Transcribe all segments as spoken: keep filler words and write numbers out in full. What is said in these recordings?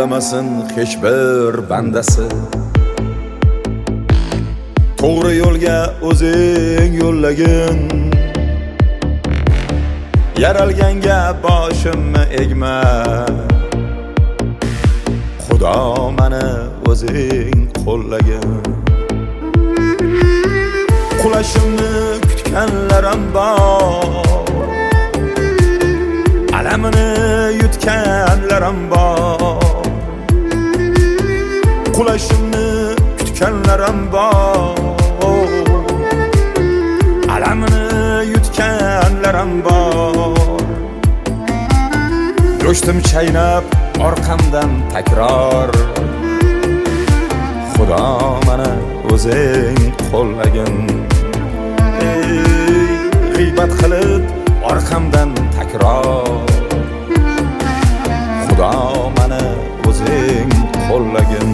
o'ylamasin hech bir bandasi. To'g'ri yo'lga o'zing yo'llagin, yaralganga boshimni egma. Xudo meni o'zing qo'llagin. Qulashimni kutganlarim bor, alamini yutganlarim bor. Qulashimni kutganlarim bor, alamini yutganlarim bor. Go'shtim chaynab orqamdan takror, Xudo meni o'zing qo'llagin. Ey, g'iybat qilib orqamdan takror, Xudo meni o'zing qo'llagin.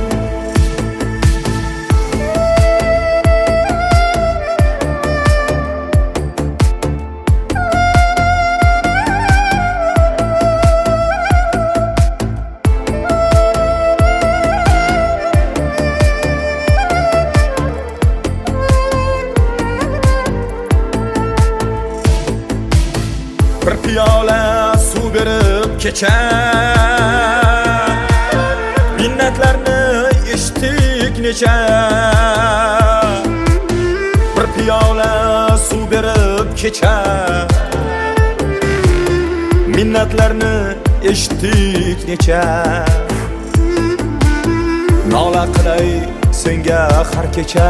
Bir piyola suv berib kecha, minnatlarni eshitdik necha. Bir piyola suv berib kecha, minnatlarni eshitdik necha. Nola qilay senga har kecha,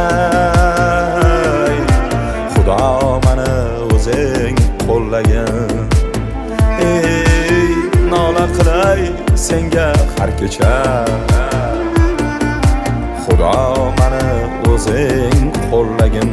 Xudo meni o'zing qo'llagin. Ey, nola qilay senga har kecha, Xudo meni o'zing qo'llagin.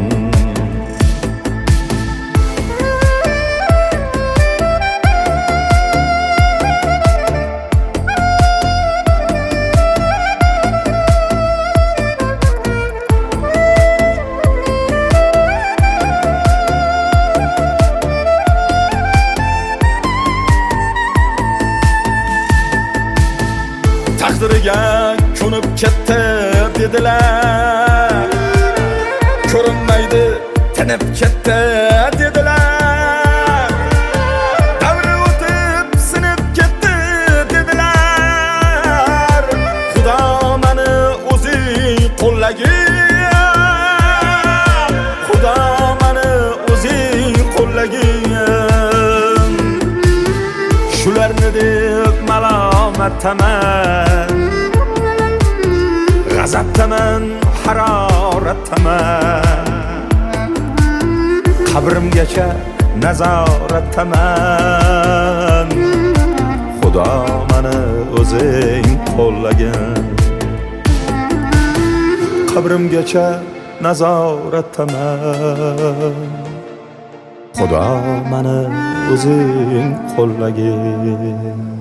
Taqdiriga ko'nib ketdi dedilar, ko'rinmaydi tinib ketdi dedilar. Davri o'tib sinib ketdi dedilar. Xudo meni o'zing qo'llagin, Xudo meni o'zing qo'llagin. Shularni deb malomatdaman, g'azabdaman, haroratdaman. Qabrimgacha nazoratdaman. Xudo meni o'zing qo'llagin. Qabrimgacha nazoratdaman. Xudo meni o'zing qo'llagin.